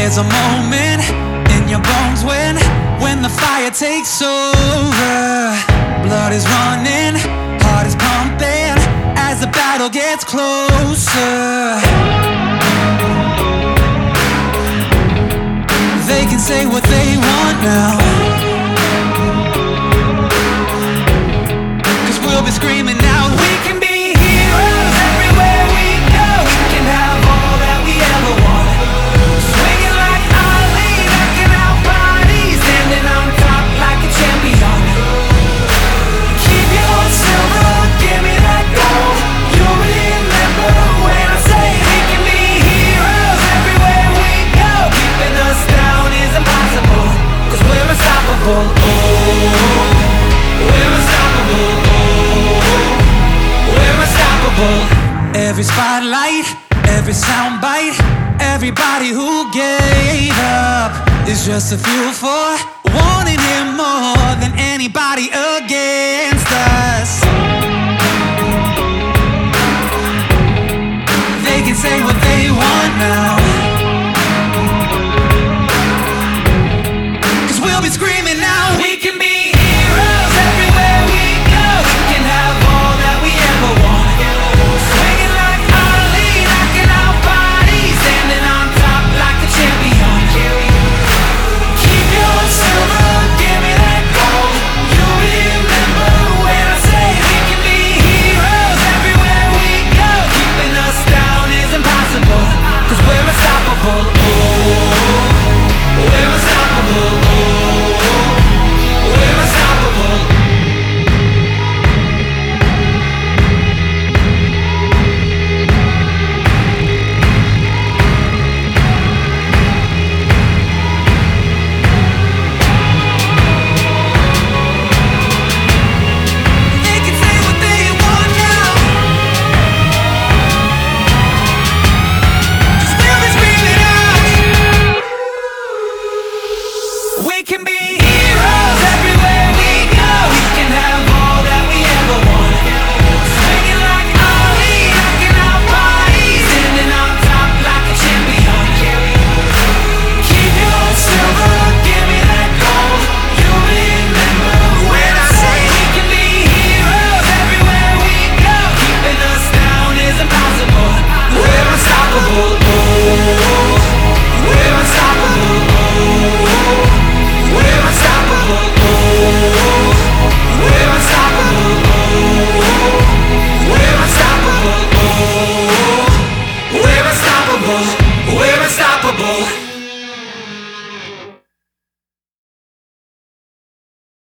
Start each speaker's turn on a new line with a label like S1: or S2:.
S1: There's a moment in your bones when the fire takes over. Blood is running, heart is pumping as the battle gets closer. They can say what they want now, 'cause we'll be screaming out, we can be heroes everywhere we go. We can have all that we ever want. Swinging like Ali, knocking out bodies, standing on top like a champion. Keep your heart silver, give me that gold. You'll remember when I say we can be heroes everywhere we go. Keeping us down is impossible, 'cause we're unstoppable. Oh, we're unstoppable. Oh, we're unstoppable. Every spotlight, every soundbite, everybody who gave up is just a fuel for wanting him more than anybody again.